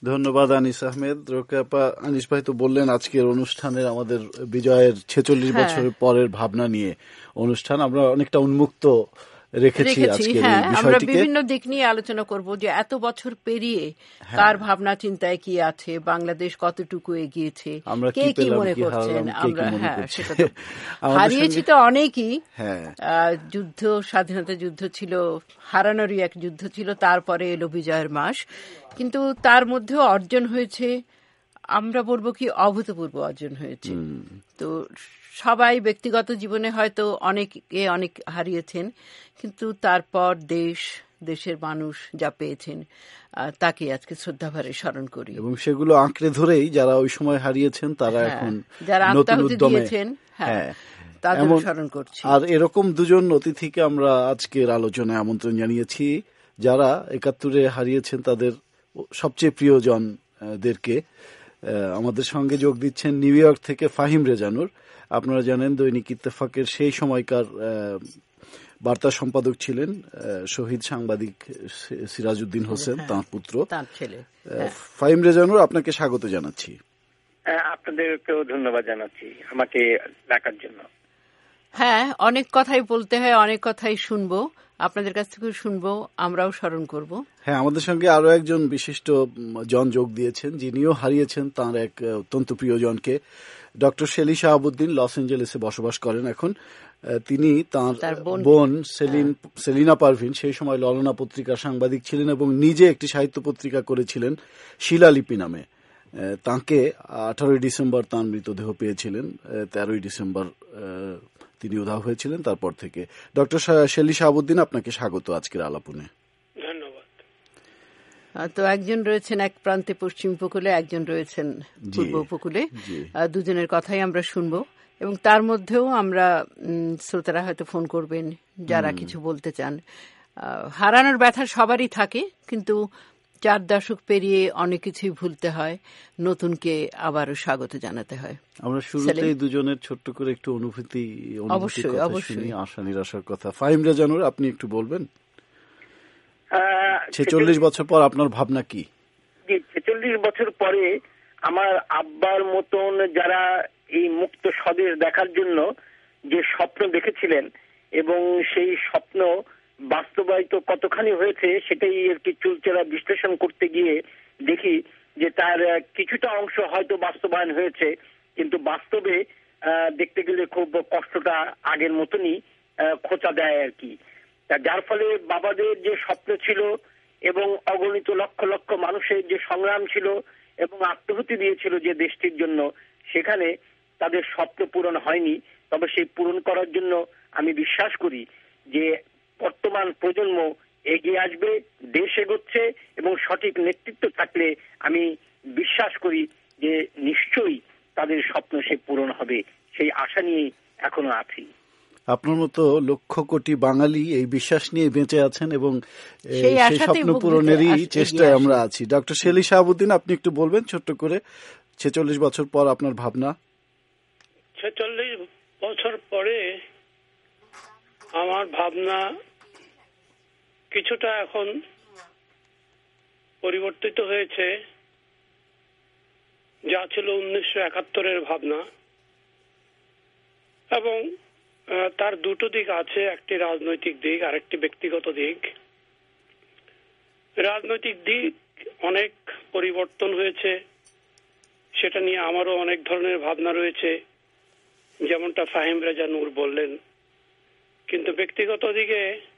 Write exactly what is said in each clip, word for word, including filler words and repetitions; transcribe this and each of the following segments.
ধন্যবাদ আনিস আহমেদ। রোকেয়াপা, আনিস ভাই তো বললেন আজকের অনুষ্ঠানের আমাদের বিজয়ের ছেচল্লিশ বছরের পরের ভাবনা নিয়ে অনুষ্ঠান। আমরা অনেকটা উন্মুক্ত রেখেছি আজকের এই বিষয়টিকে। আমরা বিভিন্ন দিক নিয়ে আলোচনা করব যে এত বছর পেরিয়ে কার ভাবনা চিন্তায় কি আছে, বাংলাদেশ কতটুকু এগিয়েছে, কে কি মনে করছেন। আমরা হ্যাঁ সেটা তো হারিয়েছি তো অনেকই। যুদ্ধ, স্বাধীনতা যুদ্ধ ছিল, হারানোরই এক যুদ্ধ ছিল, তারপরে এলো বিজয়ের মাস। কিন্তু তার মধ্যেও অর্জন হয়েছে, আমরা বলবো কি অভূতপূর্ব অর্জন হয়েছে। তো সবাই ব্যক্তিগত জীবনে হয়তো অনেকে অনেক হারিয়েছেন, কিন্তু তারপর দেশ, দেশের মানুষ যা পেয়েছেন তাকে আজকে শ্রদ্ধাভরে স্মরণ করি। এবং সেগুলো আঁকড়ে ধরেই যারা ওই সময় হারিয়েছেন তারা এখন যারা আত্মাহুতি দিয়েছেন হ্যাঁ তাদের স্মরণ করছি। আর এরকম দুজন অতিথিকে আমরা আজকের আলোচনায় আমন্ত্রণ জানিয়েছি যারা একাত্তরে হারিয়েছেন তাদের সবচেয়ে প্রিয়জনদেরকে। আমাদের সঙ্গে যোগ দিচ্ছেন নিউ ইয়র্ক থেকে ফাহিম রেজানুর। আপনারা জানেন দৈনিক ইত্তেফাকের সেই সময়কার বার্তা সম্পাদক ছিলেন শহীদ সাংবাদিক সিরাজউদ্দিন হোসেন, তাঁর পুত্র, তাঁর ছেলে। ফাহিম রেজানুর, আপনাকে স্বাগত জানাচ্ছি। আপনাদেরকেও ধন্যবাদ জানাচ্ছি আমাকে ডাকার জন্য। হ্যাঁ, অনেক কথাই বলতে হয়, অনেক কথাই শুনবো, আপনাদের কাছ থেকে শুনবো, আমরাও স্মরণ করব। হ্যাঁ, আমাদের সঙ্গে আরো একজন বিশিষ্ট জন যোগ দিয়েছেন যিনিও হারিয়েছেন তাঁর এক অত্যন্ত প্রিয়জনকে। ডক্টর শেলি শাহাবুদ্দিন লস এঞ্জেলেসে বসবাস করেন এখন। তিনি তাঁর বোন সেলিন সেলিনা পারভিন সেই সময় ললনা পত্রিকার সাংবাদিক ছিলেন এবং নিজে একটি সাহিত্য পত্রিকা করেছিলেন শিলালিপি নামে। তাঁকে আঠারোই ডিসেম্বর তাঁর মৃতদেহ পেয়েছিলেন, তেরোই ডিসেম্বর তিনি উধাও হয়েছিলেন। তারপর থেকে ডক্টর শেলি শাহাবুদ্দিন, আপনাকে স্বাগত আজকের আলাপনে। ধন্যবাদ। তো একজন রয়েছেন এক প্রান্তে পশ্চিম উপকূলে, একজন রয়েছেন পূর্ব উপকূলে, দুজনের কথাই আমরা শুনবো এবং তার মধ্যেও আমরা শ্রোতারা হয়তো ফোন করবেন যারা কিছু বলতে চান। হারানোর ব্যথা সবারই থাকে, কিন্তু চার দশক পেরিয়ে অনেক কিছুই ভুলতে হয়, নতুনকে আবারও স্বাগত জানাতে হয়। আমরা শুরুতেই দুজনের ছোট্ট করে একটু অনুভূতি অবশ্যই অবশ্যই আশা নিরাশার কথা। ফাহিম রেজানুর, আপনি একটু বলবেন ছেচল্লিশ বছর পর আপনার ভাবনা কি? ছেচল্লিশ বছর পরে আমার আব্বার মতন যারা এই মুক্ত স্বদেশ দেখার জন্য যে স্বপ্ন দেখেছিলেন এবং সেই স্বপ্ন বাস্তবায়িত কতখানি হয়েছে সেটাই আর কি চুলচেরা বিশ্লেষণ করতে গিয়ে দেখি যে তার কিছুটা অংশ হয়তো বাস্তবায়ন হয়েছে, কিন্তু বাস্তবে দেখতে গেলে খুব কষ্টটা আগের মতনই খোঁচা দেয় আর কি। যার ফলে বাবাদের যে স্বপ্ন ছিল এবং অগণিত লক্ষ লক্ষ মানুষের যে সংগ্রাম ছিল এবং আত্মাহুতি দিয়েছিল যে দেশটির জন্য, সেখানে তাদের স্বপ্ন পূরণ হয়নি। তবে সেই পূরণ করার জন্য আমি বিশ্বাস করি যে বর্তমান প্রজন্ম এগিয়ে আসবে, দেশ এগোচ্ছে এবং সঠিক নেতৃত্ব থাকলে আমি বিশ্বাস করি যে নিশ্চয়ই তাদের স্বপ্ন সে পূরণ হবে, সেই আশা নিয়ে এখনো আছি। আপনার মতো লক্ষ কোটি বাঙালি এই বিশ্বাস নিয়ে বেঁচে আছেন এবং সেই স্বপ্ন পূরণেরই চেষ্টায় আমরা আছি। ডক্টর শেলি শাহাবুদ্দিন, আপনি একটু বলবেন ছোট্ট করে ছেচল্লিশ বছর পর আপনার ভাবনা? ছেচল্লিশ বছর পরে আমার ভাবনা কিছুটা এখন পরিবর্তিত হয়েছে। যা ছিল উনিশশো একাত্তরের ভাবনা, এবং তার দুটো দিক আছে, একটি রাজনৈতিক দিক আর একটি ব্যক্তিগত দিক। রাজনৈতিক দিক অনেক পরিবর্তন হয়েছে, সেটা নিয়ে আমারও অনেক ধরনের ভাবনা রয়েছে, যেমনটা ফাহিম রেজানুর বললেন। কিন্তু ব্যক্তিগত দিকে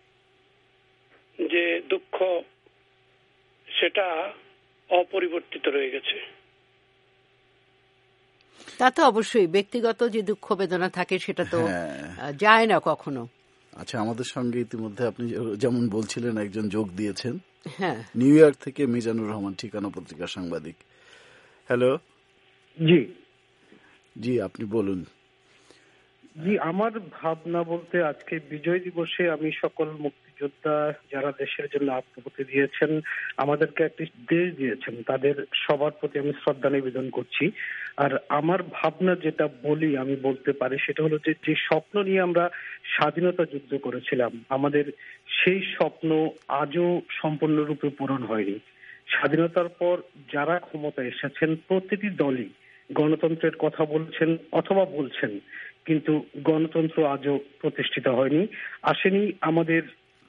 যে দুঃখ, সেটা অপরিবর্তিত রয়ে গেছে। তা তো অবশ্যই, ব্যক্তিগত যে দুঃখ বেদনা থাকে সেটা তো যায় না কখনো। আচ্ছা, আমাদের সঙ্গে ইতিমধ্যে আপনি যেমন বলছিলেন একজন যোগ দিয়েছেন, হ্যাঁ, নিউ ইয়র্ক থেকে মিজানুর রহমান, ঠিকানা পত্রিকার সাংবাদিক। হ্যালো। জি জি আপনি বলুন। জি, আমার ভাবনা বলতে আজকে বিজয় দিবসে আমি সকল মুক্তিযোদ্ধা যারা দেশের জন্য আত্মহতি দিয়েছেন, আমাদেরকে একটি দেশ দিয়েছেন, তাদের সবার প্রতি আমি শ্রদ্ধা নিবেদন করছি। আর আমার ভাবনা যেটা বলি আমি বলতে পারি সেটা হলো যে যে স্বপ্ন নিয়ে আমরা স্বাধীনতা যুদ্ধ করেছিলাম, আমাদের সেই স্বপ্ন আজও সম্পূর্ণরূপে পূরণ হয়নি। স্বাধীনতার পর যারা ক্ষমতায় এসেছেন প্রতিটি দলই গণতন্ত্রের কথা বলছেন অথবা বলছেন, কিন্তু গণতন্ত্র আজও প্রতিষ্ঠিত হয়নি। আসেনি আমাদের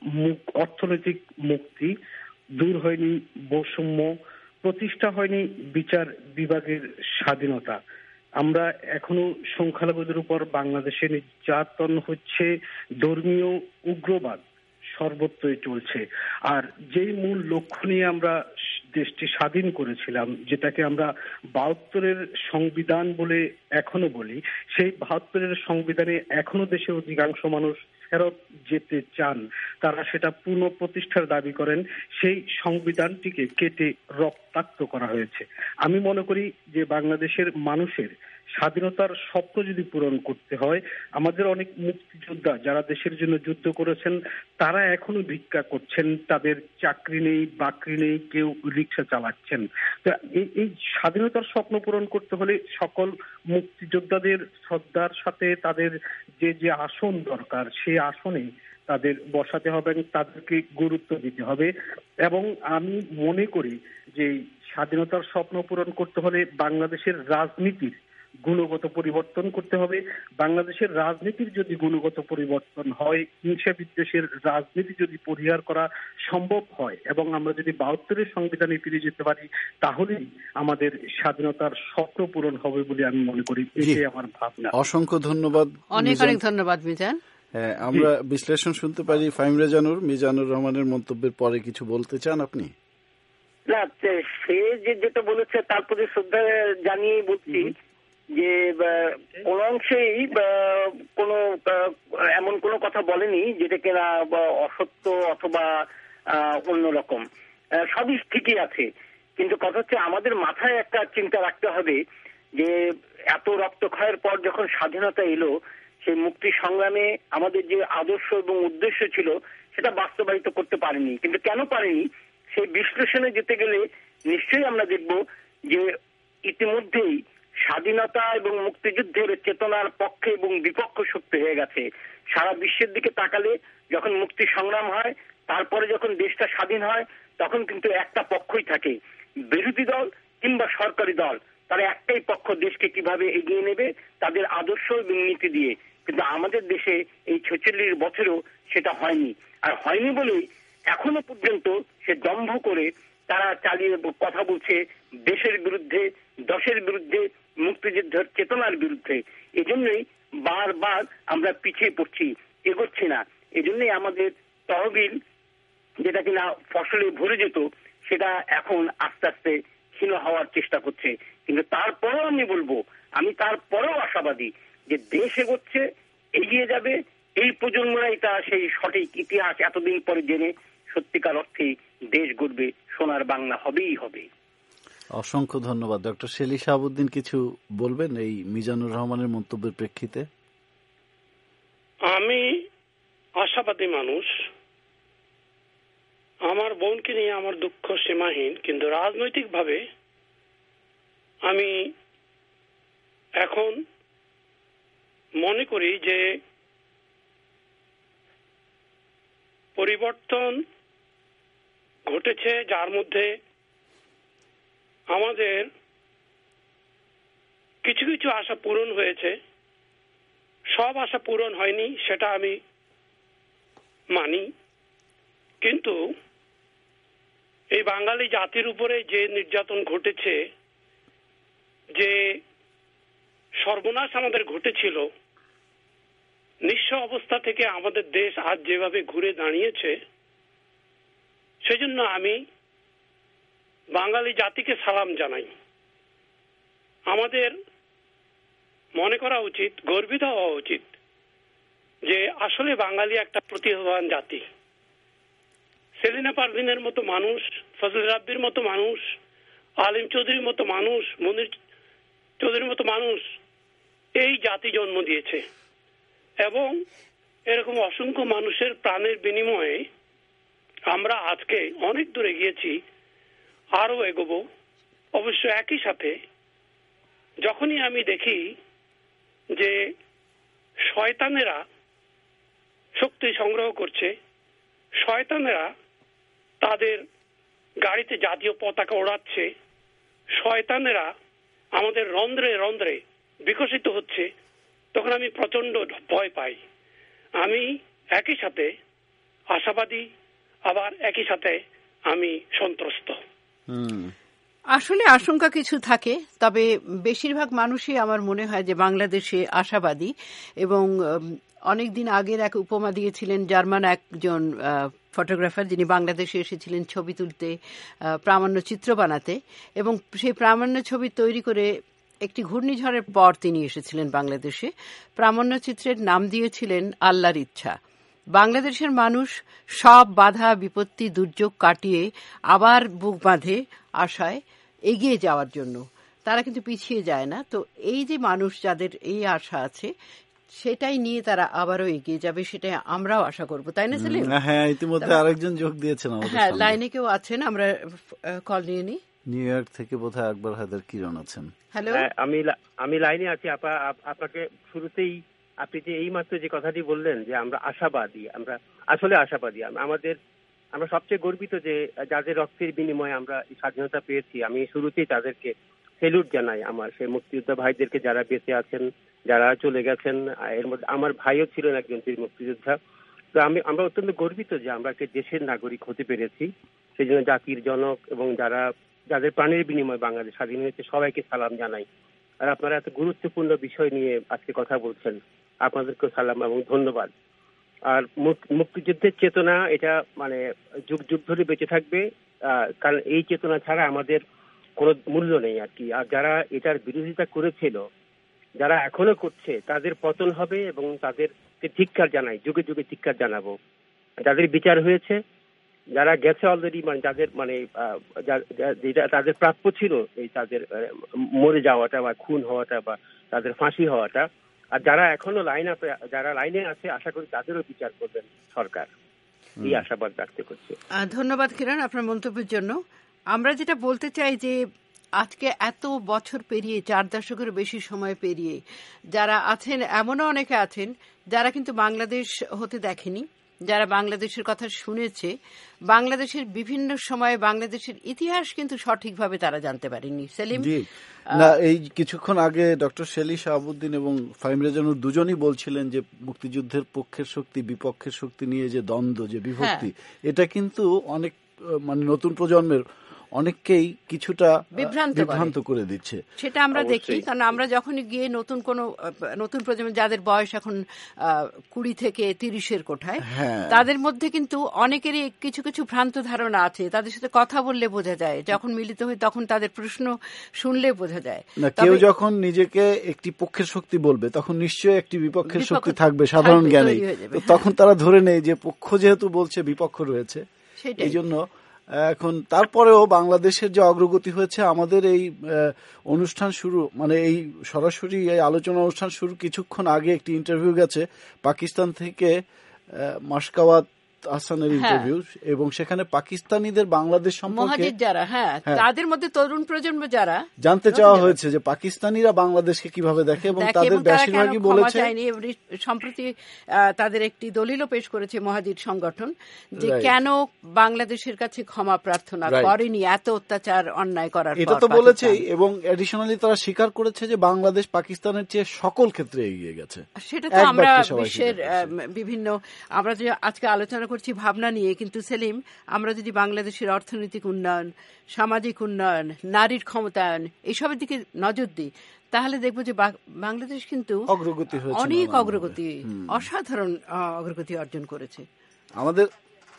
অর্থনৈতিক মুক্তি, দূর হয়নি বৈষম্য, প্রতিষ্ঠা হয়নি বিচার বিভাগের স্বাধীনতা। আমরা এখনো সংখ্যালঘুদের উপর বাংলাদেশে নির্যাতন হচ্ছে, ধর্মীয় উগ্রবাদ সর্বত্রই চলছে। আর যেই মূল লক্ষ্য নিয়ে আমরা দেশটি স্বাধীন করেছিলাম, যেটাকে আমরা বাহাত্তরের সংবিধান বলে এখনো বলি, সেই বাহাত্তরের সংবিধানে এখনো দেশের অধিকাংশ মানুষ ফেরত যেতে চান। তারা সেটা পুনঃপ্রতিষ্ঠার দাবি করেন। সেই সংবিধানটিকে কেটে রক্তাক্ত করা হয়েছে। আমি মনে করি যে বাংলাদেশের মানুষের স্বাধীনতার স্বপ্ন যদি পূরণ করতে হয়, আমাদের অনেক মুক্তিযোদ্ধা যারা দেশের জন্য যুদ্ধ করেছেন তারা এখনো ভিক্ষা করছেন, তাদের চাকরি নেই, বাকরি নেই, কেউ রিক্সা চালাচ্ছেন। তো এই স্বাধীনতার স্বপ্ন পূরণ করতে হলে সকল মুক্তিযোদ্ধাদের শ্রদ্ধার সাথে তাদের যে যে আসন দরকার সেই আসনে তাদের বসাতে হবে, তাদেরকে গুরুত্ব দিতে হবে। এবং আমি মনে করি যে স্বাধীনতার স্বপ্ন পূরণ করতে হলে বাংলাদেশের রাজনীতির গুণগত পরিবর্তন করতে হবে। বাংলাদেশের রাজনীতির যদি গুণগত পরিবর্তন হয়, হিংসা বিদ্বেষের রাজনীতি যদি পরিহার করা সম্ভব হয় এবং আমরা যদি বাহাত্তরের সংবিধানে ফিরে যেতে পারি, তাহলেই আমাদের স্বাধীনতার স্বপ্ন পূরণ হবে বলে আমি মনে করি। এটাই আমার ভাবনা। অসংখ্য ধন্যবাদ। অনেক অনেক ধন্যবাদ মিজান। হ্যাঁ, আমরা বিশ্লেষণ শুনতে পারি ফাহিম রেজানুর। মিজানুর রহমানের মন্তব্যের পরে কিছু বলতে চান আপনি? না, সে যে যেটা বলেছে তার প্রতি শ্রদ্ধা জানিয়ে বলছি যে কোন অংশেই কোন এমন কোন কথা বলেনি যেটা কিনা অসত্য অথবা অন্যরকম। সবই ঠিকই আছে, কিন্তু কথা হচ্ছে আমাদের মাথায় একটা চিন্তা রাখতে হবে যে এত রক্তক্ষয়ের পর যখন স্বাধীনতা এলো, সেই মুক্তি সংগ্রামে আমাদের যে আদর্শ এবং উদ্দেশ্য ছিল সেটা বাস্তবায়িত করতে পারেনি। কিন্তু কেন পারেনি সেই বিশ্লেষণে যেতে গেলে নিশ্চয়ই আমরা দেখব যে ইতিমধ্যেই স্বাধীনতা এবং মুক্তিযুদ্ধের চেতনার পক্ষে এবং বিপক্ষ শক্তি হয়ে গেছে। সারা বিশ্বের দিকে তাকালে যখন মুক্তি সংগ্রাম হয়, তারপরে যখন দেশটা স্বাধীন হয়, তখন কিন্তু একটা পক্ষই থাকে, বিরোধী দল কিংবা সরকারি দল। তারা একটাই পক্ষ দেশকে কিভাবে এগিয়ে নেবে তাদের আদর্শ এবং নীতি দিয়ে। কিন্তু আমাদের দেশে এই ছেচল্লিশ বছরেও সেটা হয়নি। আর হয়নি বলেই এখনো পর্যন্ত সে দম্ভ করে তারা চালিয়ে কথা বলছে দেশের বিরুদ্ধে, দশের বিরুদ্ধে, মুক্তিযুদ্ধের চেতনার বিরুদ্ধে। এজন্যই বারবার আমরা পিছিয়ে পড়ছি, এগোচ্ছি না। এজন্যই আমাদের তহবিল যেটা কিনা ফসলে ভরে যেত সেটা এখন আস্তে আস্তে ক্ষীণ হওয়ার চেষ্টা করছে। কিন্তু তারপরেও আমি বলবো, আমি তারপরেও আশাবাদী যে দেশ এগোচ্ছে, এগিয়ে যাবে। এই প্রজন্মরা এটা সেই সঠিক ইতিহাস এতদিন পরে জেনে সত্যিকার অর্থে দেশ গড়বে, সোনার বাংলা হবেই হবে। অসংখ্য ধন্যবাদ। ডক্টর শেলী শাহাবুদ্দিন কিছু বলবেন এই মিজানুর রহমানের মন্তব্যের প্রেক্ষিতে? আমি আশাবাদী মানুষ, আমার বোনকে নিয়ে আমার দুঃখ সীমাহীন, কিন্তু রাজনৈতিকভাবে আমি এখন মনে করি যে পরিবর্তন ঘটেছে, যার মধ্যে আমাদের কিছু কিছু আশা পূরণ হয়েছে, সব আশা পূরণ হয়নি সেটা আমি মানি। কিন্তু এই বাঙালি জাতির উপরে যে নির্যাতন ঘটেছে, যে সর্বনাশ আমাদের ঘটেছিল, নিঃস্ব অবস্থা থেকে আমাদের দেশ আজ যেভাবে ঘুরে দাঁড়িয়েছে, সেজন্য আমি বাঙালি জাতিকে সালাম জানাই। আমাদের মনে করা উচিত, গর্বিত হওয়া উচিত যে আসলে বাঙালি একটা প্রতিভাবান জাতি। সেলিনা পারভিনের মতো মানুষ, ফজলে রাব্বির মতো মানুষ, আলিম চৌধুরীর মতো মানুষ, মনির চৌধুরীর মতো মানুষ এই জাতি জন্ম দিয়েছে। এবং এরকম অসংখ্য মানুষের প্রাণের বিনিময়ে আমরা আজকে অনেক দূরে গিয়েছি, আরো এগোবো। অবশ্য একই সাথে যখনই আমি দেখি যে শয়তানেরা শক্তি সংগ্রহ করছে, শয়তানেরা তাদের গাড়িতে জাতীয় পতাকা ওড়াচ্ছে, শয়তানেরা আমাদের রন্ধ্রে রন্ধ্রে বিকশিত হচ্ছে, তখন আমি প্রচন্ড ভয় পাই। আমি একই সাথে আশাবাদী, আবার একই সাথে আমি সন্ত্রস্ত। আসলে আশঙ্কা কিছু থাকে, তবে বেশিরভাগ মানুষই আমার মনে হয় যে বাংলাদেশে আশাবাদী। এবং অনেকদিন আগের এক উপমা দিয়েছিলেন জার্মান একজন ফটোগ্রাফার, যিনি বাংলাদেশে এসেছিলেন ছবি তুলতে, প্রামাণ্য চিত্র বানাতে, এবং সেই প্রামাণ্য ছবি তৈরি করে একটি ঘূর্ণিঝড়ের পর তিনি এসেছিলেন বাংলাদেশে। প্রামাণ্য চিত্রের নাম দিয়েছিলেন আল্লাহর ইচ্ছা। বাংলাদেশের মানুষ সব বাধা বিপত্তি দুর্যোগ কাটিয়ে আবার বুক বাঁধে আশায় এগিয়ে যাওয়ার জন্য, তারা কিন্তু পিছিয়ে যায় না। তো এই যে মানুষ যাদের এই আশা আছে, সেটাই নিয়ে তারা আবারও এগিয়ে যাবে, সেটাই আমরাও আশা করবো, তাই না সেলিম? হ্যাঁ, ইতিমধ্যে আরেকজন যোগ দিয়েছেন। হ্যাঁ, লাইনে কেউ আছেন, আমরা কল নিয়ে নিই। নিউ ইয়র্ক থেকে বোধহয় আকবর হায়দার কিরণ আছেন। হ্যালো, আমি আমি লাইনে আছি। আপনাকে শুরুতেই আপনি যে এই মাত্র যে কথাটি বললেন যে আমরা আশাবাদী, আমরা আসলে আশাবাদী। আমাদের আমরা সবচেয়ে গর্বিত যে যাদের রক্তের বিনিময়ে আমরা স্বাধীনতা পেয়েছি। আমি শুরুতেই তাদেরকে সেলুট জানাই, আমার সেই মুক্তিযোদ্ধা ভাইদেরকে যারা বেঁচে আছেন, যারা চলে গেছেন। এর মধ্যে আমার ভাইও ছিলেন একজন বীর মুক্তিযোদ্ধা। তো আমি আমরা অত্যন্ত গর্বিত যে আমরা একটা দেশের নাগরিক হতে পেরেছি। সেই জন্য জাতির জনক এবং যারা যাদের প্রাণের বিনিময়ে বাংলাদেশ স্বাধীন হয়েছে সবাইকে সালাম জানাই। আর আপনারা এত গুরুত্বপূর্ণ বিষয় নিয়ে আজকে কথা বলছেন, আপনাদেরকেও সালাম এবং ধন্যবাদ। আর মুক্তিযুদ্ধের চেতনা এটা মানে যুগ যুগ ধরে বেঁচে থাকবে, কারণ এই চেতনা ছাড়া আমাদের কোনো মূল্য নেই আর কি। আর যারা এটার বিরোধিতা করেছিল, যারা এখনো করছে, তাদের পতন হবে এবং তাদেরকে ধিক্কার জানাই, যুগে যুগে ধিক্কার জানাবো। যাদের বিচার হয়েছে, যারা গেছে অলরেডি, মানে যাদের মানে যেটা তাদের প্রাপ্য ছিল, এই তাদের মরে যাওয়াটা বা খুন হওয়াটা বা তাদের ফাঁসি হওয়াটা, আর যারা এখনো লাইন আপে যারা লাইনে আছে, আশা করি তাদেরও বিচার করবেন সরকার, এই আশাবাদ ব্যক্ত করছে। ধন্যবাদ কিরণ আপনার মন্তব্যের জন্য। আমরা যেটা বলতে চাই যে আজকে এত বছর পেরিয়ে, চার দশকের বেশি সময় পেরিয়ে যারা আছেন, এমনও অনেকে আছেন যারা কিন্তু বাংলাদেশ হতে দেখেনি, যারা বাংলাদেশের কথা শুনেছে, বাংলাদেশের বিভিন্ন সময়ে বাংলাদেশের ইতিহাস কিন্তু সঠিকভাবে তারা জানতে পারেনি। সেলিম, না, এই কিছুক্ষণ আগে ডক্টর শেলি শাহাবুদ্দিন এবং ফাহিম রেজানুর দুজনই বলছিলেন যে মুক্তিযুদ্ধের পক্ষের শক্তি বিপক্ষের শক্তি নিয়ে যে দ্বন্দ্ব, যে বিভক্তি, এটা কিন্তু অনেক মানে নতুন প্রজন্মের অনেককেই কিছুটা বিভ্রান্ত করে দিচ্ছে। সেটা আমরা দেখি, কারণ আমরা যখনই গিয়ে নতুন কোন নতুন প্রজন্ম যাদের বয়স এখন কুড়ি থেকে তিরিশের কোঠায়, তাদের মধ্যে কিন্তু অনেকেরই কিছু কিছু ভ্রান্ত ধারণা আছে। তাদের সাথে কথা বললে বোঝা যায়, যখন মিলিত হই তখন তাদের প্রশ্ন শুনলে বোঝা যায়। না, কেউ যখন নিজেকে একটি পক্ষের শক্তি বলবে, তখন নিশ্চয়ই একটি বিপক্ষের শক্তি থাকবে সাধারণ জ্ঞানে। তখন তারা ধরে নেয় যে পক্ষ যেহেতু বলছে বিপক্ষ রয়েছে। এই জন্য এখন তারপরেও বাংলাদেশের যে অগ্রগতি হয়েছে, আমাদের এই অনুষ্ঠান শুরু মানে এই সরাসরি এই আলোচনা অনুষ্ঠান শুরু কিছুক্ষণ আগে একটি ইন্টারভিউ গেছে পাকিস্তান থেকে, মাসকাওয়াত হাসানের ইন্টারভিউ, এবং সেখানে পাকিস্তানিদের বাংলাদেশ সম্পর্কে যারা হ্যাঁ তাদের মধ্যে তরুণ প্রজন্ম যারা জানতে চাওয়া হয়েছে যে পাকিস্তানিরা বাংলাদেশকে কিভাবে দেখে, এবং তাদের বেশিরভাগই বলেছে। সম্প্রতি তাদের একটি দলিলও পেশ করেছে মহাজির সংগঠন যে কেন বাংলাদেশের কাছে ক্ষমা প্রার্থনা করেনি এত অত্যাচার অন্যায় করার পর। এটা তো বলেছেই, এবং এডিশনালি তারা স্বীকার করেছে যে বাংলাদেশ পাকিস্তানের চেয়ে সকল ক্ষেত্রে এগিয়ে গেছে। সেটা তো আমরা বিশ্বের বিভিন্ন, আমরা যে আজকে আলোচনা করছি ভাবনা নিয়ে, কিন্তু সেলিম, আমরা যদি বাংলাদেশের অর্থনৈতিক উন্নয়ন, সামাজিক উন্নয়ন, নারীর ক্ষমতায়ন এসবের দিকে নজর দিই, তাহলে দেখবো যে বাংলাদেশ কিন্তু অগ্রগতি হয়েছে, অনেক অগ্রগতি, অসাধারণ অগ্রগতি অর্জন করেছে। আমাদের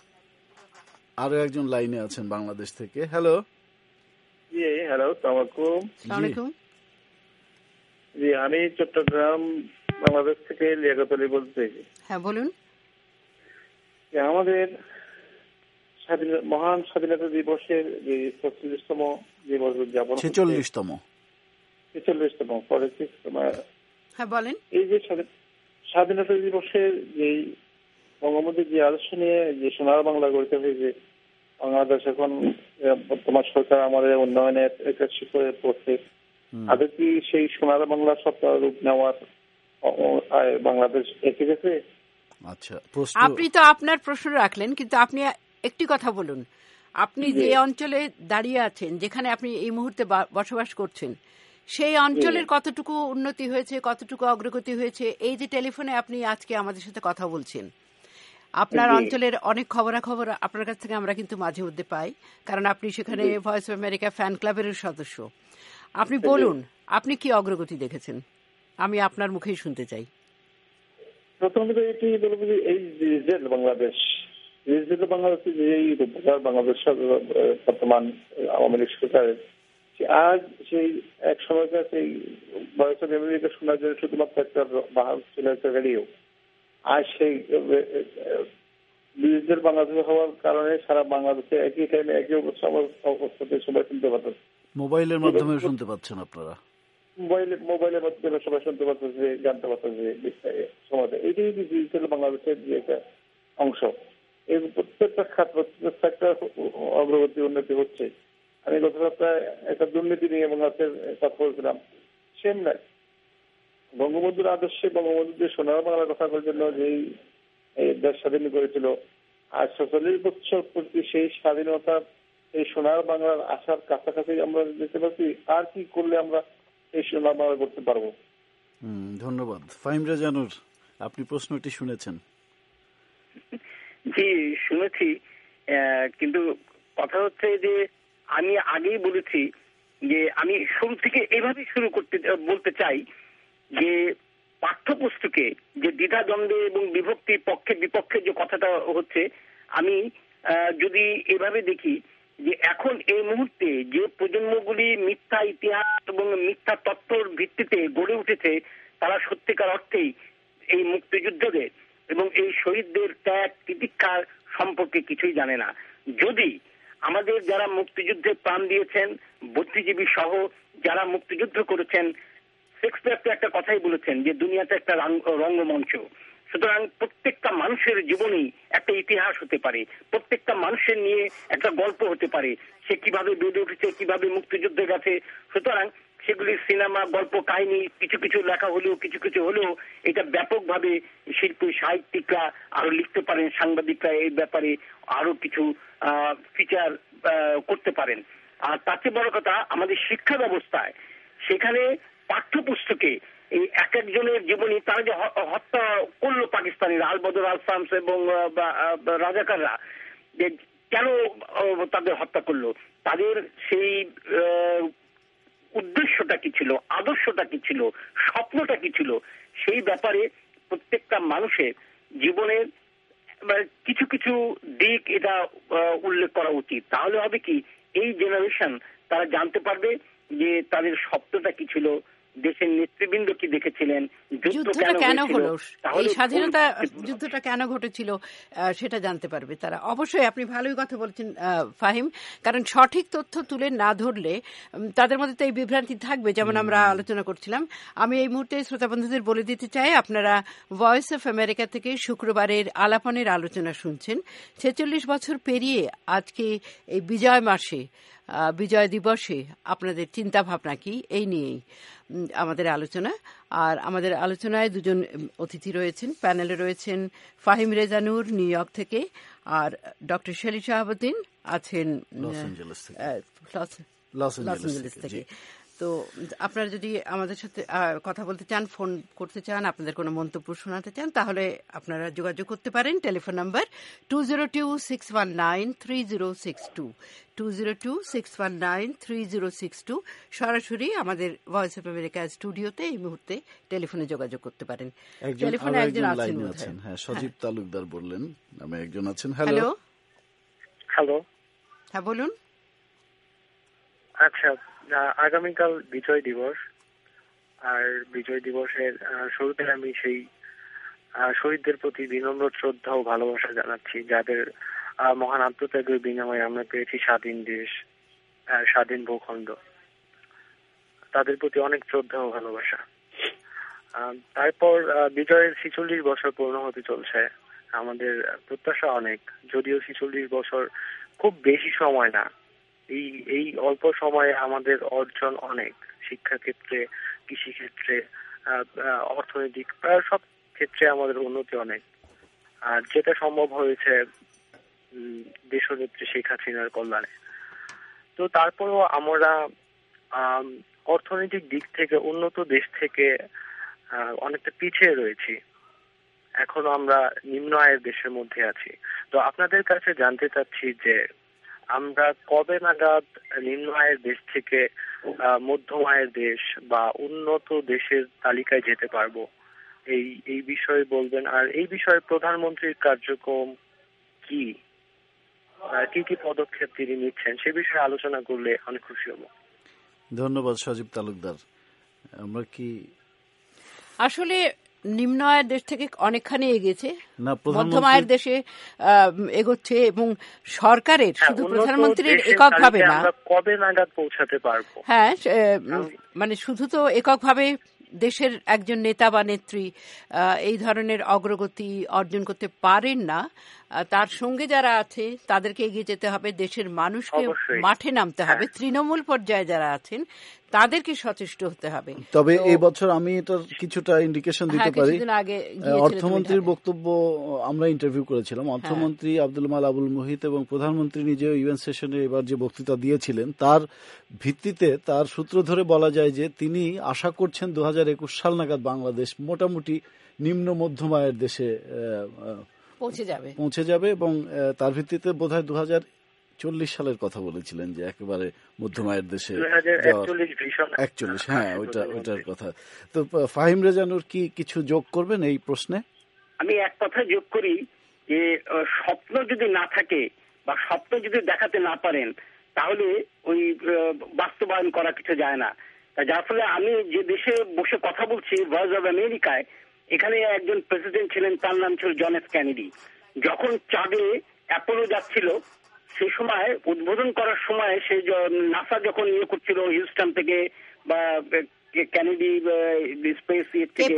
আরো একজন লাইনে আছেন বাংলাদেশ থেকে। হ্যালো। জি হ্যালো, আসসালামু আলাইকুম। জি, আমি চট্টগ্রাম বাংলাদেশ থেকে লিয়াকত আলী বলতে। হ্যাঁ বলুন। আমাদের মহান স্বাধীনতা দিবসের যে ছত্রিশতম দিবস উদযাপন, ছেচল্লিশতম ছেচল্লিশতম পঁচিশ তোমার, হ্যাঁ বলেন। এই যে স্বাধীনতা দিবসের যে বঙ্গবন্ধুর যে আদর্শ নিয়ে যে সোনার বাংলা গড়তে হয়েছে, বাংলাদেশ এখন বর্তমান সরকার আমাদের উন্নয়নের একটা শিখরে পড়ছে, আগে কি সেই সোনার বাংলা সত্তা রূপ নেওয়ার বাংলাদেশ এসে গেছে? আচ্ছা, আপনি তো আপনার প্রশ্ন রাখলেন, কিন্তু আপনি একটি কথা বলুন, আপনি যে অঞ্চলে দাঁড়িয়ে আছেন, যেখানে আপনি এই মুহূর্তে বসবাস করছেন, সেই অঞ্চলের কতটুকু উন্নতি হয়েছে, কতটুকু অগ্রগতি হয়েছে, এই যে টেলিফোনে আপনি আজকে আমাদের সাথে কথা বলছেন, আপনার অঞ্চলের অনেক খবরাখবর আপনার কাছ থেকে আমরা কিন্তু মাঝে মধ্যে পাই, কারণ আপনি সেখানে ভয়েস অফ আমেরিকা ফ্যান ক্লাবের সদস্য। আপনি বলুন, আপনি কি অগ্রগতি দেখেছেন? আমি আপনার মুখেই শুনতে চাই। প্রথমত এটি বলবো যে এই ডিজিটাল বাংলাদেশ, ডিজিটাল বাংলাদেশে যে এই রূপকার বাংলাদেশ বর্তমান আওয়ামী লীগ সরকারের, আজ সেই এক সময়কার সেই ভয়েস অফ আমেরিকা শোনার জন্য শুধুমাত্র একটা বাহাল ছিল, একটা রেডিও। আজ সেই ডিজিটাল বাংলাদেশ হওয়ার কারণে সারা বাংলাদেশে একই টাইমে একই অবস্থাতে সবাই শুনতে পাচ্ছেন। মোবাইলের মাধ্যমে শুনতে পাচ্ছেন আপনারা, মোবাইলে মোবাইলের মাধ্যমে সবাই শুনতে পারতেছে, জানতে পারতেছে সমাজে। এইটাই ডিজিটাল বাংলাদেশের যে একটা অংশ। এই প্রত্যেকটা খাত, প্রত্যেকটা অগ্রগতি উন্নতি হচ্ছে। আমি গত সপ্তাহে একটা দুর্নীতি নিয়ে বাংলাদেশের কথা বলছিলাম, সেম নাই। বঙ্গবন্ধুর আদর্শে বঙ্গবন্ধু যে সোনার বাংলার কথা বলার জন্য যেই দেশ স্বাধীন করেছিল, আজ ছচল্লিশ বছর প্রতি সেই স্বাধীনতা এই সোনার বাংলার আসার কাছাকাছি আমরা দেখতে পাচ্ছি। আর কি করলে আমরা এই সোনার বাংলা করতে পারবো? ধন্যবাদ। ফাহিম রেজানুর, আপনি প্রশ্নটি শুনেছেন? জি শুনেছি, কিন্তু কথা হচ্ছে যে আমি আগেই বলেছি যে আমি শুরু থেকে এইভাবে শুরু করতে বলতে চাই যে পাঠ্যপুস্তকে যে দ্বিধাদ্বন্দ্বে এবং বিভক্তির পক্ষে বিপক্ষে যে কথাটা হচ্ছে, আমি যদি এভাবে দেখি যে এখন এই মুহূর্তে যে প্রজন্মগুলি মিথ্যা ইতিহাস এবং মিথ্যা তত্ত্বর ভিত্তিতে গড়ে উঠেছে, তারা সত্যিকার অর্থেই এই মুক্তিযুদ্ধদের এবং এই শহীদদের ত্যাগ তিতিক্ষা সম্পর্কে কিছুই জানে না। যদি আমাদের যারা মুক্তিযুদ্ধে প্রাণ দিয়েছেন, বুদ্ধিজীবী সহ যারা মুক্তিযুদ্ধ করেছেন, শেক্সপিয়ার তো একটা কথাই বলেছেন যে দুনিয়াতে একটা রঙ্গমঞ্চ। সুতরাং প্রত্যেকটা মানুষের জীবনেই একটা ইতিহাস হতে পারে, প্রত্যেকটা মানুষের নিয়ে একটা গল্প হতে পারে, সে কিভাবে বেড়ে উঠেছে, কিভাবে মুক্তিযুদ্ধে গেছে। সুতরাং সেগুলি সিনেমা, গল্প, কাহিনী কিছু কিছু লেখা হলেও কিছু কিছু হলেও এটা ব্যাপকভাবে শিল্পী সাহিত্যিকরা আরো লিখতে পারেন, সাংবাদিকরা এই ব্যাপারে আরো কিছু ফিচার করতে পারেন। আর তার চেয়ে বড় কথা, আমাদের শিক্ষা ব্যবস্থায় সেখানে পাঠ্যপুস্তকে এই এক একজনের জীবনী, তারা যে হত্যা করলো পাকিস্তানিরা, আলবদর আল শামস এবং রাজাকাররা, যে কেন তাদের হত্যা করলো, তাদের সেই উদ্দেশ্যটা কি ছিল, আদর্শটা কি ছিল, স্বপ্নটা কি ছিল, সেই ব্যাপারে প্রত্যেকটা মানুষের জীবনের কিছু কিছু দিক এটা উল্লেখ করা উচিত। তাহলে হবে কি, এই জেনারেশন তারা জানতে পারবে যে তাদের স্বপ্নটা কি ছিল, দেশের নেতৃবৃন্দ কি দেখেছিলেন, যুদ্ধটা কেন হলো, এই স্বাধীনতা যুদ্ধটা কেন ঘটেছিল সেটা জানতে পারবে তারা। অবশ্যই আপনি ভালোই কথা বলছেন ফাহিম, কারণ সঠিক তথ্য তুলে না ধরলে তাদের মধ্যে তো এই বিভ্রান্তি থাকবে, যেমন আমরা আলোচনা করছিলাম। আমি এই মুহূর্তে শ্রোতা বন্ধুদের বলে দিতে চাই, আপনারা ভয়েস অফ আমেরিকা থেকে শুক্রবারের আলাপনের আলোচনা শুনছেন। ছেচল্লিশ বছর পেরিয়ে আজকে এই বিজয় মাসে, বিজয় দিবসে আপনাদের চিন্তা ভাবনা কি, এই নিয়েই আমাদের আলোচনা। আর আমাদের আলোচনায় দুজন অতিথি রয়েছেন, প্যানেলে রয়েছেন ফাহিম রেজানুর নিউ ইয়র্ক থেকে, আর ডক্টর শেলি শাহাবুদ্দিন আছেন লস অ্যাঞ্জেলেস থেকে। তো আপনারা যদি আমাদের সাথে কথা বলতে চান, ফোন করতে চান, আপনাদের কোনো মন্তব্য শোনাতে চান, তাহলে আপনারা যোগাযোগ করতে পারেন। Telephone number two zero two six one nine three zero six two two zero two six one nine three zero six two সরাসরি আমাদের ভয়েস অফ আমেরিকা স্টুডিওতে এই মুহূর্তে টেলিফোনে যোগাযোগ করতে পারেন। টেলিফোনে একজন আছেন, হ্যাঁ, সজীব তালুকদার বললেন নামে একজন আছেন। হ্যালো হ্যালো হ্যাঁ বলুন। আচ্ছা, আগামীকাল বিজয় দিবস, আর বিজয় দিবসের শুরুতে আমি সেই শহীদদের প্রতি বিনম্র শ্রদ্ধা ও ভালোবাসা জানাচ্ছি, যাদের মহান আত্মত্যাগের বিনিময়ে আমরা পেয়েছি স্বাধীন দেশ, স্বাধীন ভূখণ্ড। তাদের প্রতি অনেক শ্রদ্ধা ও ভালোবাসা। তারপর বিজয়ের ছিচল্লিশ বছর পূর্ণ হতে চলছে। আমাদের প্রত্যাশা অনেক, যদিও ছিচল্লিশ বছর খুব বেশি সময় না। এই এই অল্প সময়ে আমাদের অর্জন অনেক, শিক্ষাক্ষেত্রে, কৃষিক্ষেত্রে, অর্থনৈতিক, প্রায় সব ক্ষেত্রে আমাদের উন্নতি অনেক। আর যেটা সম্ভব হয়েছে দেশনেত্রী শেখ হাসিনার কল্যাণে। তো তারপরও আমরা অর্থনৈতিক দিক থেকে উন্নত দেশ থেকে অনেকটা পিছিয়ে রয়েছি, এখনো আমরা নিম্ন আয়ের দেশের মধ্যে আছি। তো আপনাদের কাছে জানতে চাচ্ছি যে আমরা কবে নাগাদ নিম্ন আয়ের দেশ থেকে মধ্যম আয়ের দেশ বা উন্নত দেশের তালিকায় যেতে পারবো, এই এই বিষয়ে বলবেন। আর এই বিষয়ে প্রধানমন্ত্রীর কার্যক্রম কি, কি কি পদক্ষেপ তিনি নিচ্ছেন সে বিষয়ে আলোচনা করলে অনেক খুশি হব। ধন্যবাদ সজীব তালুকদার। আমরা কি আসলে নিম্ন আয়ের দেশ থেকে অনেকখানি এগিয়েছে, মধ্যম আয়ের দেশে এগোচ্ছে, এবং সরকারের শুধু প্রধানমন্ত্রীর এককভাবে না, কবে নাগাদ পৌঁছাতে পারবো। হ্যাঁ, মানে শুধু তো এককভাবে দেশের একজন নেতা বা নেত্রী এই ধরনের অগ্রগতি অর্জন করতে পারেন না, তার সঙ্গে যারা আছে তাদেরকে এগিয়ে যেতে হবে, দেশের মানুষকে মাঠে নামতে হবে, তৃণমূল পর্যায়ে যারা আছেন তাদেরকে সচেষ্ট হতে হবে। তবে এই বছর আমি এটার কিছুটা ইন্ডিকেশন দিতে পারি। অর্থমন্ত্রীর বক্তব্য আমরা ইন্টারভিউ করেছিলাম, অর্থমন্ত্রী আব্দুল মাল আবুল মুহিত এবং প্রধানমন্ত্রী নিজেও ইউএন সেশনে এবার যে বক্তৃতা দিয়েছিলেন তার ভিত্তিতে, তার সূত্র ধরে বলা যায় যে তিনি আশা করছেন দু হাজার একুশ সাল নাগাদ বাংলাদেশ মোটামুটি নিম্ন মধ্যম আয়ের দেশে পৌঁছে যাবে পৌঁছে যাবে এবং তার ভিত্তিতে বোধহয় দু হাজার চল্লিশ সালের কথা বলেছিলেন যে একেবারে মধ্যম আয়ের দেশে একচল্লিশ। হ্যাঁ, ওইটা ওইটার কথা। তো ফাহিম রেজানুর কি কিছু যোগ করবেন এই প্রশ্নে? আমি এক কথা যোগ করি যে স্বপ্ন যদি না থাকে বা স্বপ্ন যদি দেখাতে না পারেন তাহলে ওই বাস্তবায়ন করা কিছু যায় না। যার ফলে আমি যে দেশে বসে কথা বলছি, ভয়েস অব আমেরিকায়, এখানে একজন প্রেসিডেন্ট ছিলেন, তার নাম ছিল জন এফ কেনেডি। যখন চাঁদে অ্যাপোলো যাচ্ছিল সেই সময় উদ্বোধন করার সময় সে নাসা যখন ইয়ে করছিল হিউস্টন থেকে বা কেনেডি স্পেস থেকে,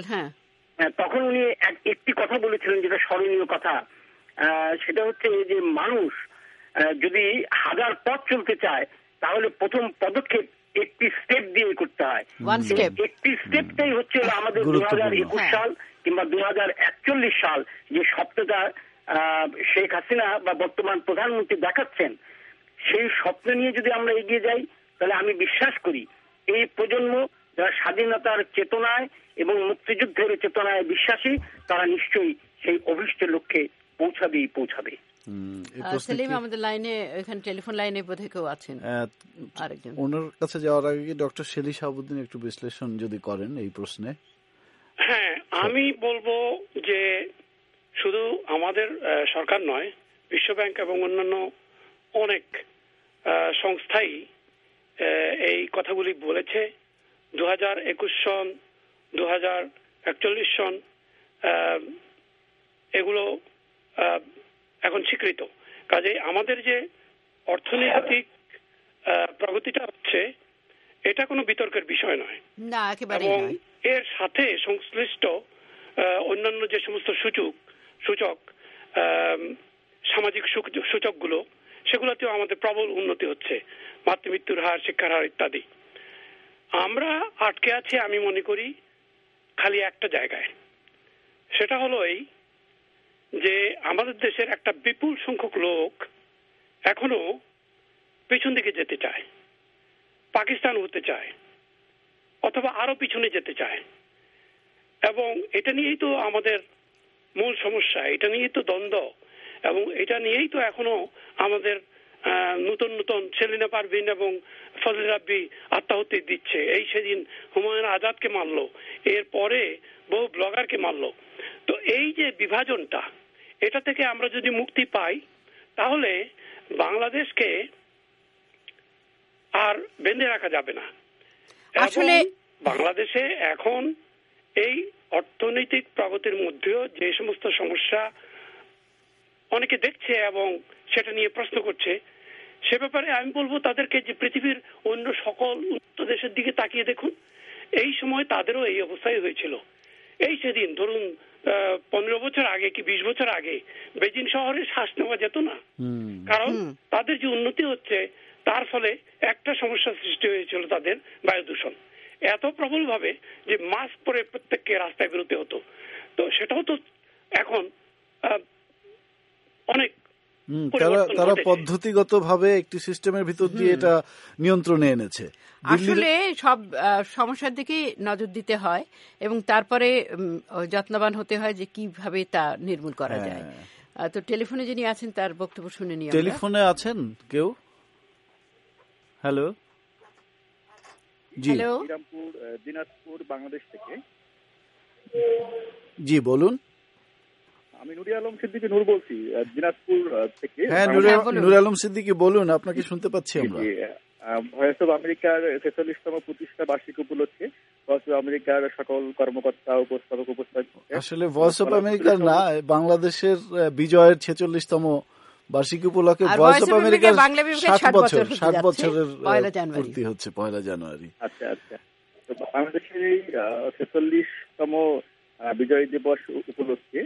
তখন উনি একটি কথা বলেছিলেন যেটা স্মরণীয় কথা, সেটা হচ্ছে যে মানুষ যদি হাজার পথ চলতে চায় তাহলে প্রথম পদক্ষেপ একটি স্টেপ দিয়ে করতে হয়। একটি স্টেপটাই হচ্ছে আমাদের দু হাজার একুশ সাল কিংবা দু হাজার একচল্লিশ সাল যে স্বপ্নটা শেখ হাসিনা বা বর্তমান প্রধানমন্ত্রী দেখাচ্ছেন, সেই স্বপ্ন নিয়ে যদি আমরা এগিয়ে যাই তাহলে আমি বিশ্বাস করি এই প্রজন্ম যারা স্বাধীনতার চেতনায় এবং মুক্তিযুদ্ধের চেতনায় বিশ্বাসী তারা নিশ্চয়ই সেই অভিষ্ট লক্ষ্যে পৌঁছাবেই পৌঁছাবে। সেলিম আমাদের লাইনে, এখানে টেলিফোন লাইনে বোধহয় কেউ আছেন আরেকজন। ওনার কাছে যাওয়ার আগে ডক্টর শেলি শাহাবুদ্দিন একটু বিশ্লেষণ যদি করেন এই প্রশ্নে। হ্যাঁ, আমি বলবো যে শুধু আমাদের সরকার নয়, বিশ্বব্যাংক এবং অন্যান্য অনেক সংস্থাই এই কথাগুলি বলেছে। দু হাজার একুশ সন, দু হাজার একচল্লিশ সন এগুলো এখন স্বীকৃত। কাজে আমাদের যে অর্থনৈতিক প্রগতিটা হচ্ছে এটা কোনো বিতর্কের বিষয় নয়, এবং এর সাথে সংশ্লিষ্ট অন্যান্য যে সমস্ত সূচক সূচক সামাজিক সূচকগুলো সেগুলোতেও আমাদের প্রবল উন্নতি হচ্ছে, মাতৃমৃত্যুর হার, শিক্ষার হার ইত্যাদি। আমরা আটকে আছি আমি মনে করি খালি একটা জায়গায়, সেটা হলো এই যে আমাদের দেশের একটা বিপুল সংখ্যক লোক এখনো পেছন দিকে যেতে চায়, পাকিস্তান হতে চায় অথবা আরো পিছনে যেতে চায়, এবং এটা নিয়েই তো আমাদের মূল সমস্যা, এটা নিয়েই তো দ্বন্দ্ব, এবং এটা নিয়েই তো এখনো আমাদের নতুন নতুন সেলিনা পারভিন এবং ফজলে রাব্বি আত্মাহুতি দিচ্ছে। এই সেদিন হুমায়ুন আজাদকে মারলো, এর পরে বহু ব্লগারকে মারলো। তো এই যে বিভাজনটা, এটা থেকে আমরা যদি মুক্তি পাই তাহলে বাংলাদেশকে আর বেঁধে রাখা যাবে না। আসলে বাংলাদেশে এখন এই অর্থনৈতিক প্রগতির মধ্যেও যে সমস্ত সমস্যা অনেকে দেখছে এবং সেটা নিয়ে প্রশ্ন করছে, সে ব্যাপারে আমি বলবো তাদেরকে যে পৃথিবীর অন্য সকল উন্নত দেশের দিকে তাকিয়ে দেখুন, এই সময় তাদেরও এই অবস্থাই হয়েছিল। এই সেদিন ধরুন পনেরো বছর আগে কি বিশ বছর আগে বেজিং শহরে শ্বাস নেওয়া যেত না, কারণ তাদের যে উন্নতি হচ্ছে তার ফলে একটা সমস্যা সৃষ্টি হয়েছিল, তাদের বায়ু দূষণ এত প্রবল ভাবে যে মাস্ক পরে প্রত্যেককে রাস্তায় বেরোতে হতো। তো সেটাও তো এখন অনেক তারা পদ্ধতিগত ভাবে একটি সিস্টেমের ভিতর দিয়ে এটা নিয়ন্ত্রণে এনেছে। আসলে সব সমস্যার দিকে নজর দিতে হয় এবং তারপরে যত্নবান হতে হয় যে কিভাবে তা নির্মূল করা যায়। তো টেলিফোনে যিনি আছেন তার বক্তব্য শুনে নিই। টেলিফোনে আছেন কেউ? হ্যালো, জি, শ্রীরামপুর দিনাজপুর বাংলাদেশ থেকে। জি বলুন। আমি নুরি আলম সিদ্দিকী নূর বলছি দিনাজপুর থেকে। হ্যাঁ নুর আলম সিদ্দিকী বলুন, আপনাকে শুনতে পাচ্ছি আমরা। ভয়েস অব আমেরিকার ছেচল্লিশতম প্রতিষ্ঠা বার্ষিক উপলক্ষে ভয়েস অব আমেরিকার সকল কর্মকর্তা উপস্থাপক উপস্থাপক। আসলে ভয়েস অব আমেরিকার না, বাংলাদেশের বিজয়ের ছেচল্লিশতম বার্ষিকী উপলক্ষে ভয়েস অব আমেরিকার ষাট বছর ষাট বছরের পূর্তি হচ্ছে পয়লা জানুয়ারি। আচ্ছা আচ্ছা, তো বাংলাদেশের এই ছেচল্লিশতম বিজয় দিবস উপলক্ষে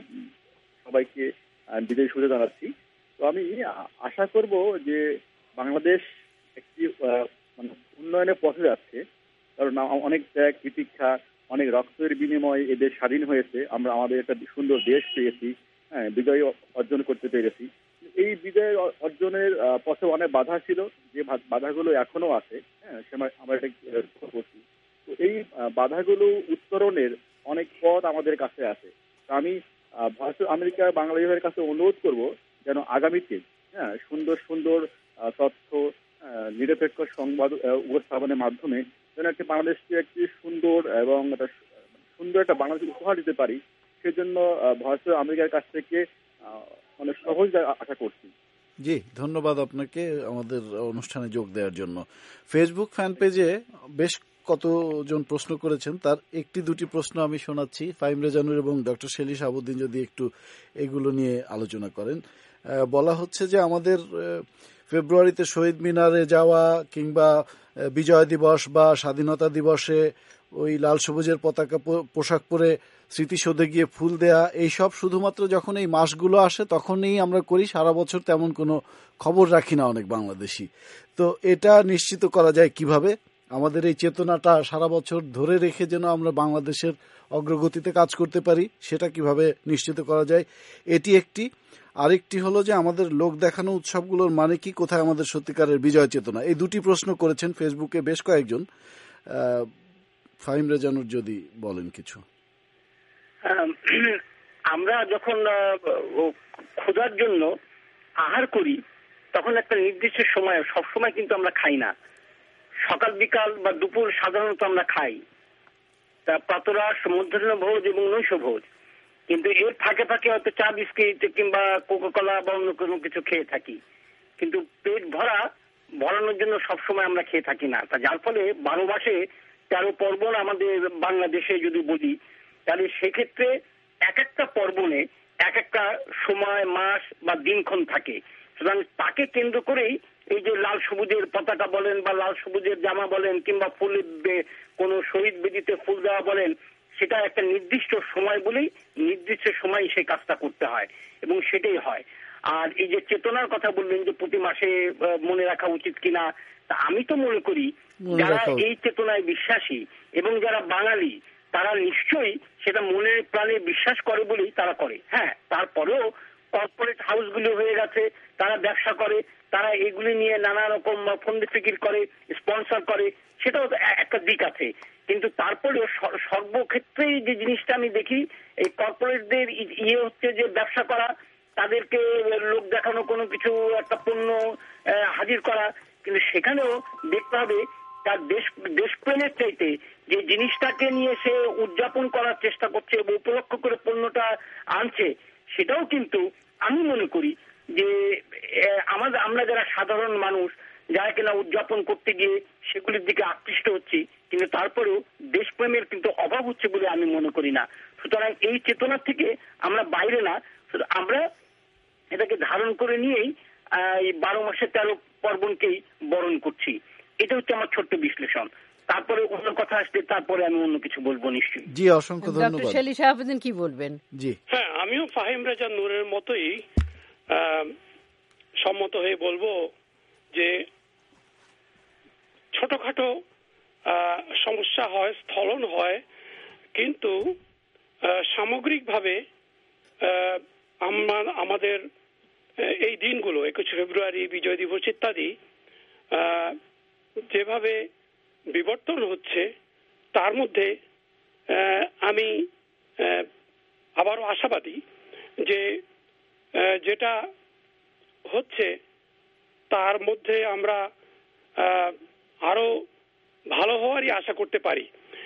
সবাইকে বিজয় শুভেচ্ছা জানাচ্ছি। তো আমি আশা করব যে বাংলাদেশ একটি মানে উন্নয়নের পথে যাচ্ছে, কারণ অনেক ত্যাগ তিতিক্ষা, অনেক রক্তের বিনিময়ে এদের স্বাধীন হয়েছে। আমরা আমাদের একটা সুন্দর দেশ পেয়েছি, হ্যাঁ, বিজয় অর্জন করতে পেরেছি। এই বিজয় অর্জনের পথে অনেক বাধা ছিল, যে বাধাগুলো এখনো আছে, হ্যাঁ, আমরা এটা করছি। তো এই বাধাগুলো উত্তরণের অনেক পথ আমাদের কাছে আছে। আমি ভয়েস অব আমেরিকা বাংলাদেশের কাছে অনুরোধ করব যেন আগামীতে, হ্যাঁ, সুন্দর সুন্দর তথ্য, নিরপেক্ষ সংবাদ উপস্থাপনের মাধ্যমে যেন একটি বাংলাদেশকে একটি সুন্দর এবং একটা সুন্দর একটা বাংলাদেশ উপহার দিতে পারি, সেজন্য ভয়েস অব আমেরিকার কাছ থেকে অনেক সহজ আশা করছি। জি, ধন্যবাদ আপনাকে আমাদের অনুষ্ঠানে যোগ দেওয়ার জন্য। ফেসবুক ফ্যান পেজে বেশ কতজন প্রশ্ন করেছেন, তার একটি দুটি প্রশ্ন আমি শোনাচ্ছি। ফাহিম রেজানুর এবং ডক্টর শেলী শাহাবুদ্দিন যদি একটু এগুলো নিয়ে আলোচনা করেন। বলা হচ্ছে যে আমাদের ফেব্রুয়ারিতে শহীদ মিনারে যাওয়া কিংবা বিজয় দিবস বা স্বাধীনতা দিবসে ওই লাল সবুজের পতাকা পোশাক পরে স্মৃতিসৌধে গিয়ে ফুল দেয়া, এইসব শুধুমাত্র যখন এই মাসগুলো আসে তখনই আমরা করি, সারা বছর তেমন কোনো খবর রাখি না অনেক বাংলাদেশি। তো এটা নিশ্চিত করা যায় কিভাবে? আমাদের এই চেতনাটা সারা বছর ধরে রেখে যেন আমরা বাংলাদেশের অগ্রগতিতে কাজ করতে পারি, সেটা কিভাবে নিশ্চিত করা যায়, এটি একটি। আরেকটি হলো যে আমাদের লোক দেখানো উৎসবগুলোর মানে কি, কোথায় আমাদের সত্যিকারের বিজয় চেতনা? এই দুটি প্রশ্ন করেছেন ফেসবুকে বেশ কয়েকজন। ফাহিম রেজানুর যদি বলেন কিছু। আমরা যখন ক্ষুধার জন্য আহার করি তখন একটা নির্দিষ্ট সময়, সব সময় কিন্তু আমরা খাই না। সকাল বিকাল বা দুপুর সাধারণত আমরা খাই, তা প্রাতরাশ, মধ্যাহ্ন ভোজ এবং নৈশ ভোজ। কিন্তু এর ফাঁকে ফাঁকে হয়তো চা বিস্কিট কিংবা কোকাকোলা বা অন্য কোনো কিছু খেয়ে থাকি, কিন্তু পেট ভরা ভরানোর জন্য সবসময় আমরা খেয়ে থাকি না। তা যার ফলে বারো মাসে তেরো পর্বণ আমাদের বাংলাদেশে যদি বলি, তাহলে সেক্ষেত্রে এক একটা পর্বণে এক একটা সময়, মাস বা দিনক্ষণ থাকে। সুতরাং তাকে কেন্দ্র করেই এই যে লাল সবুজের পতাকা বলেন বা লাল সবুজের জামা বলেন কিংবা ফুল কোনো শহীদ বেদিতে ফুল দেওয়া বলেন, সেটা একটা নির্দিষ্ট সময় বলেই নির্দিষ্ট সময় সেই কাজটা করতে হয় এবং সেটাই হয়। আর এই যে চেতনার কথা বললেন যে প্রতি মাসে মনে রাখা উচিত কিনা, তা আমি তো মনে করি যারা এই চেতনায় বিশ্বাসী এবং যারা বাঙালি তারা নিশ্চয়ই সেটা মনে প্রাণে বিশ্বাস করে বলেই তারা করে। হ্যাঁ, তারপরেও কর্পোরেট হাউসগুলি হয়ে গেছে, তারা ব্যবসা করে, তারা এগুলি নিয়ে নানা রকম ফন্দি ফিকির করে, স্পন্সর করে, সেটাও একটা দিক আছে। কিন্তু তারপরেও সর্বক্ষেত্রেই যে জিনিসটা আমি দেখি, এই কর্পোরেটদের ইয়ে হচ্ছে যে ব্যবসা করা, তাদেরকে লোক দেখানো কোনো কিছু একটা পণ্য হাজির করা, কিন্তু সেখানেও দেখতে হবে তার দেশ দেশপ্রেমের চাইতে যে জিনিসটাকে নিয়ে সে উদযাপন করার চেষ্টা করছে এবং উপলক্ষ করে পণ্যটা আনছে, সেটাও কিন্তু আমি মনে করি যে আমাদের আমরা যারা সাধারণ মানুষ যারা কিনা উদযাপন করতে গিয়ে সেগুলির দিকে আকৃষ্ট হচ্ছি, কিন্তু তারপরেও দেশপ্রেমের কিন্তু অভাব হচ্ছে বলে আমি মনে করি না। সুতরাং এই চেতনা থেকে আমরা বাইরে না, আমরা এটাকে ধারণ করে নিয়েই এই বারো মাসে তেরো পার্বণকেই বরণ করছি। এটা হচ্ছে আমার ছোট্ট বিশ্লেষণ। তারপরে অন্য কথা আসলে তারপরে আমি অন্য কিছু বলবো নিশ্চয়ই। জি, অসংখ্য ধন্যবাদ। ডক্টর শেলী শাহাবুদ্দিন কি বলবেন? জি, হ্যাঁ, আমিও ফাহিম রেজা নূরের মতোই সম্মত হয়ে বলবো যে ছোটখাটো সমস্যা হয়, স্থলন হয়, কিন্তু সামগ্রিকভাবে আমরা আমাদের এই দিনগুলো একুশে ফেব্রুয়ারি, বিজয় দিবস ইত্যাদি যেভাবে বিবর্তন হচ্ছে, তার মধ্যে আমি আবারও আশাবাদী যে যেটা হচ্ছে তার মধ্যে আমরা আরো ভালো হওয়ারই আশা করতে পারি।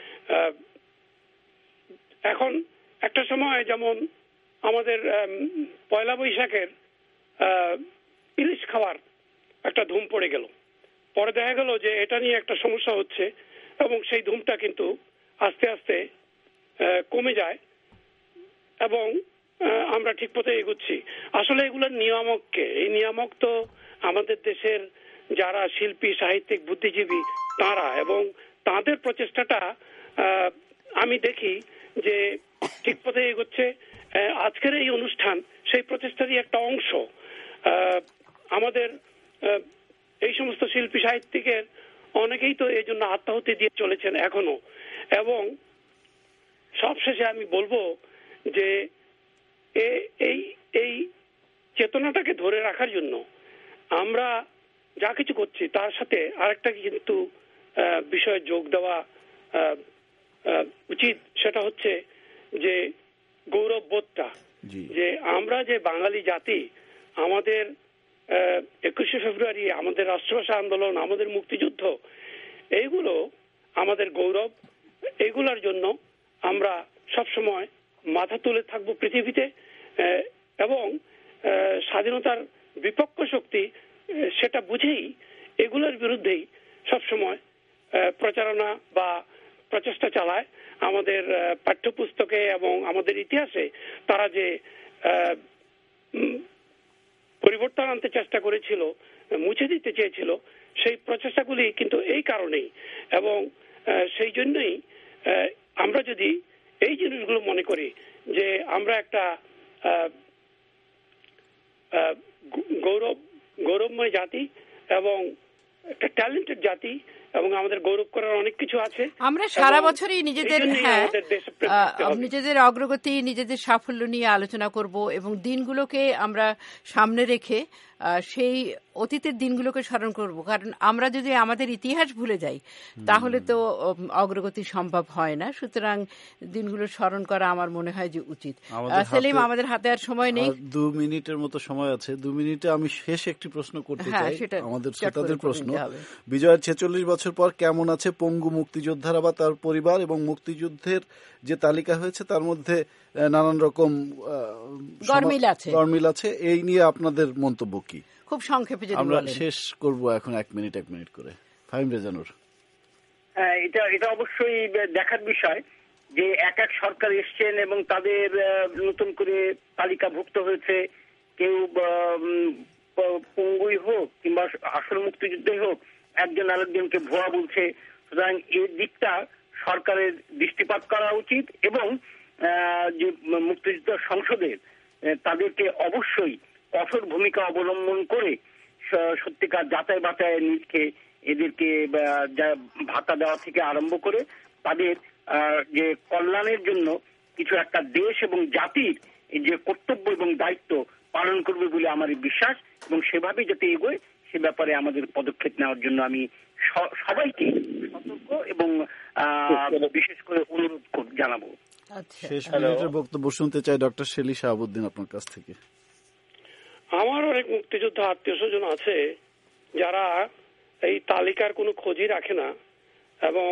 এখন একটা সময় যেমন আমাদের পয়লা বৈশাখের ইলিশ খাওয়ার একটা ধুম পড়ে গেল, পরে দেখা গেল যে এটা নিয়ে একটা সমস্যা হচ্ছে এবং সেই ধুমটা কিন্তু আস্তে আস্তে কমে যায় এবং আমরা ঠিক পথে এগুচ্ছি। আসলে এগুলোর নিয়ামককে, এই নিয়ামক তো আমাদের দেশের যারা শিল্পী, সাহিত্যিক, বুদ্ধিজীবী তারা, এবং তাদের প্রচেষ্টাটা আমি দেখি যে ঠিক পথে এগোচ্ছে। আজকের এই অনুষ্ঠান সেই প্রচেষ্টারই একটা অংশ। আমাদের এই সমস্ত শিল্পী সাহিত্যিকের অনেকেই তো এই জন্য আত্মাহুতি দিয়ে চলেছেন এখনো। এবং সবশেষে আমি বলবো যে এই এই চেতনাটাকে ধরে রাখার জন্য আমরা যা কিছু করছি তার সাথে আরেকটা কিন্তু বিষয় যোগ দেওয়া উচিত, সেটা হচ্ছে যে গৌরববোধটা, যে আমরা যে বাঙালি জাতি, আমাদের একুশে ফেব্রুয়ারি, আমাদের রাষ্ট্রভাষা আন্দোলন, আমাদের মুক্তিযুদ্ধ, এইগুলো আমাদের গৌরব। এগুলোর জন্য আমরা সবসময় মাথা তুলে থাকবো পৃথিবীতে এবং স্বাধীনতার বিপক্ষ শক্তি সেটা বুঝেই এগুলোর বিরুদ্ধেই সবসময় প্রচারণা বা প্রচেষ্টা চালায়। আমাদের পাঠ্যপুস্তকে এবং আমাদের ইতিহাসে তারা যে পরিবর্তন আনতে চেষ্টা করেছিল, মুছে দিতে চেয়েছিল, সেই প্রচেষ্টাগুলি কিন্তু এই কারণেই। এবং সেই জন্যই আমরা যদি এই জিনিসগুলো মনে করি যে আমরা একটা গৌরব গৌরবময় জাতি এবং একটা ট্যালেন্টেড জাতি, এবং আমাদের গৌরব করার অনেক কিছু আছে। আমরা সারা বছরই নিজেদের হ্যাঁ নিজেদের অগ্রগতি, নিজেদের সাফল্য নিয়ে আলোচনা করব এবং দিনগুলোকে আমরা সামনে রেখে সেই অতীতের দিনগুলোকে স্মরণ করব। কারণ আমরা যদি আমাদের ইতিহাস ভুলে যাই তাহলে তো অগ্রগতি সম্ভব হয় না। সুতরাং দিনগুলো স্মরণ করা আমার মনে হয় যে উচিত। সেলিম, আমাদের হাতে আর সময় নেই, দু মিনিটের মতো সময় আছে। দু মিনিটে আমি শেষ একটি প্রশ্ন করতে চাই, আমাদের শ্রোতাদের প্রশ্ন। বিজয়ের ছেচল্লিশ বছর পর কেমন আছে পঙ্গু মুক্তিযোদ্ধারা বা তার পরিবার, এবং মুক্তিযুদ্ধের যে তালিকা হয়েছে তার মধ্যে নানান রকম গরমিল আছে, এই নিয়ে আপনাদের মন্তব্য কি? খুব সংক্ষেপে যদি আমরা শেষ করব এখন এক মিনিট এক মিনিট করে। ফাহিম রেজানুর। এটা এটা অবশ্যই দেখার বিষয় যে এক এক সরকার এসছেন এবং তাদের নতুন করে তালিকাভুক্ত হয়েছে। কেউ পঙ্গুই হোক কিংবা আসল মুক্তিযুদ্ধই হোক, একজন আরেকজনকে ভুয়া বলছে। সুতরাং এই দিকটা সরকারের দৃষ্টিপাত করা উচিত এবং যে মুক্তিযুদ্ধ সংসদের তাদেরকে অবশ্যই কঠোর ভূমিকা অবলম্বন করে সত্যিকার যাচাই বাছাই নিরীক্ষে এদেরকে ভাতা দেওয়া থেকে আরম্ভ করে তাদের যে কল্যাণের জন্য কিছু একটা দেশ এবং জাতির যে কর্তব্য এবং দায়িত্ব পালন করবে বলে আমার বিশ্বাস, এবং সেভাবে যাতে এগোয় সে ব্যাপারে আমাদের পদক্ষেপ নেওয়ার জন্য আমি সবাইকে সতর্ক এবং বিশেষ করে অনুরোধ জানাবো। শেষ মিনিটের বক্তব্য শুনতে চাই ডক্টর শেলী শাহাবুদ্দিন আপনার কাছ থেকে। আমার অনেক মুক্তিযোদ্ধা আত্মীয় স্বজন আছে যারা এই তালিকার কোনো খোঁজই রাখে না, এবং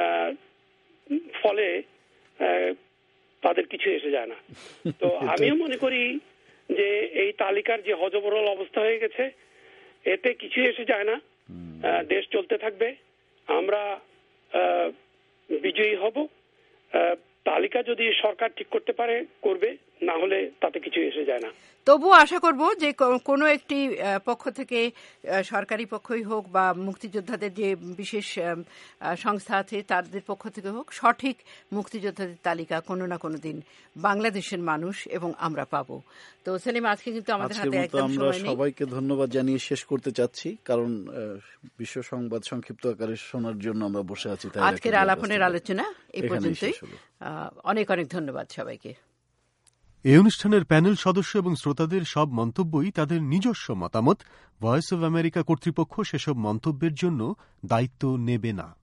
ফলে তাদের কিছু এসে যায় না। তো আমিও মনে করি যে এই তালিকার যে হযবরল অবস্থা হয়ে গেছে, এতে কিছু এসে যায় না, দেশ চলতে থাকবে, আমরা বিজয়ী হব। তালিকা যদি সরকার ঠিক করতে পারে করবে, না হলে তাতে কিছু এসে যায় না। তবুও আশা করব যে কোনো একটি পক্ষ থেকে, সরকারি পক্ষই হোক বা মুক্তিযোদ্ধাদের যে বিশেষ সংস্থা আছে তাদের পক্ষ থেকে হোক, সঠিক মুক্তিযোদ্ধাদের তালিকা কোনো না কোনো দিন বাংলাদেশের মানুষ এবং আমরা পাবো। তো সেলিম, আজকে কিন্তু আমাদের হাতে একদম সময় নেই। সবাইকে ধন্যবাদ জানিয়ে শেষ করতে চাচ্ছি, কারণ বিশ্ব সংবাদ সংক্ষিপ্ত আকারে শোনার জন্য আমরা বসে আছি। আজকের আলাপনের আলোচনা এই পর্যন্তই। অনেক অনেক ধন্যবাদ সবাইকে। এই অনুষ্ঠানের প্যানেল সদস্য এবং শ্রোতাদের সব মন্তব্যই তাদের নিজস্ব মতামত। ভয়েস অব আমেরিকা কর্তৃপক্ষ সেসব মন্তব্যের জন্য দায়িত্ব নেবে না।